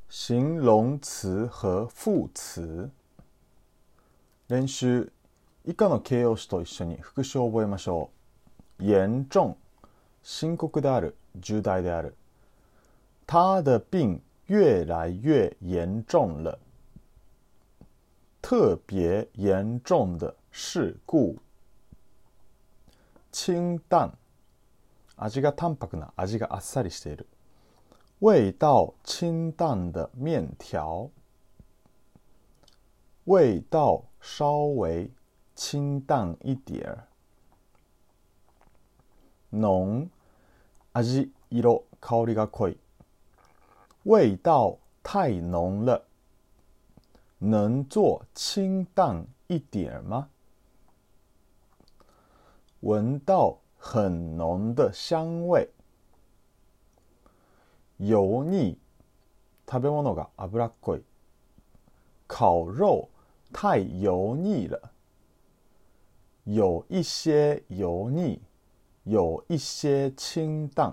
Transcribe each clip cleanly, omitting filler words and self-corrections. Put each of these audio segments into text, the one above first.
形容詞和副詞。練習。以下の形容詞と一緒に復習を覚えましょう。严重、深刻である、重大である。他的病越来越严重了。特别严重的事故。清淡、味が淡白な、味があっさりしている。味道清淡的面条。味道稍微清淡一点。濃、味、色、香りが濃い。味道太濃了。能做清淡一点吗？闻到很浓的香味。油腻、食べ物が脂っこい。烤肉太油腻了。有一些油腻，有一些清淡。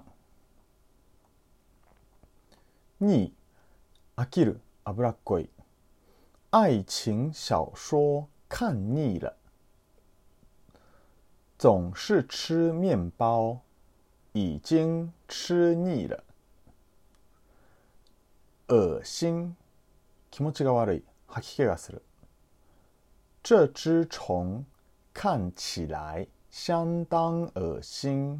腻、飽きる、脂っこい。爱情小说看腻了。总是吃面包，已经吃腻了。恶心、気持ちが悪い、吐き気がする。这只虫看起来相当恶心。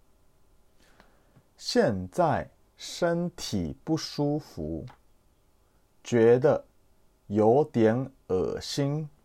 现在身体不舒服，觉得有点恶心。